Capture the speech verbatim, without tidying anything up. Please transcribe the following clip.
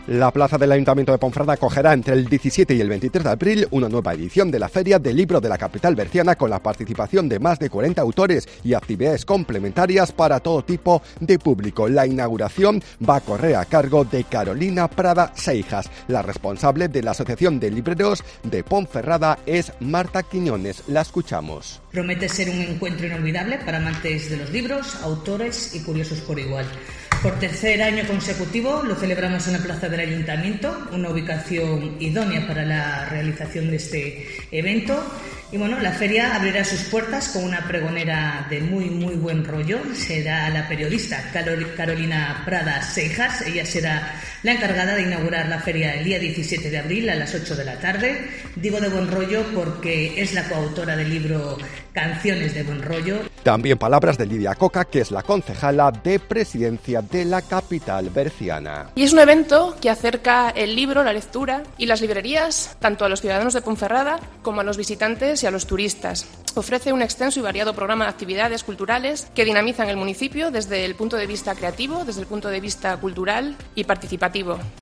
La plaza del Ayuntamiento de Ponferrada acogerá entre el diecisiete y el veintitrés de abril una nueva edición de la Feria del Libro de la capital berciana con la participación de más de cuarenta autores y actividades complementarias para todo tipo de público. La inauguración va a correr a cargo de Carolina Prada Seijas. La responsable de la Asociación de Libreros de Ponferrada es Marta Quiñones. La escuchamos. Promete ser un encuentro inolvidable para amantes de los libros, autores y curiosos por igual. Por tercer año consecutivo lo celebramos en la plaza del Ayuntamiento, una ubicación idónea para la realización de este evento. Y bueno, la feria abrirá sus puertas con una pregonera de muy muy buen rollo. Será la periodista Carolina Prada Seijas. Ella será la encargada de inaugurar la feria el día diecisiete de abril a las ocho de la tarde. Digo de buen rollo porque es la coautora del libro Canciones de buen rollo. También palabras de Lidia Coca, que es la concejala de Presidencia de la capital berciana. Y es un evento que acerca el libro, la lectura y las librerías tanto a los ciudadanos de Ponferrada como a los visitantes y a los turistas. Ofrece un extenso y variado programa de actividades culturales que dinamizan el municipio desde el punto de vista creativo, desde el punto de vista cultural y participativo.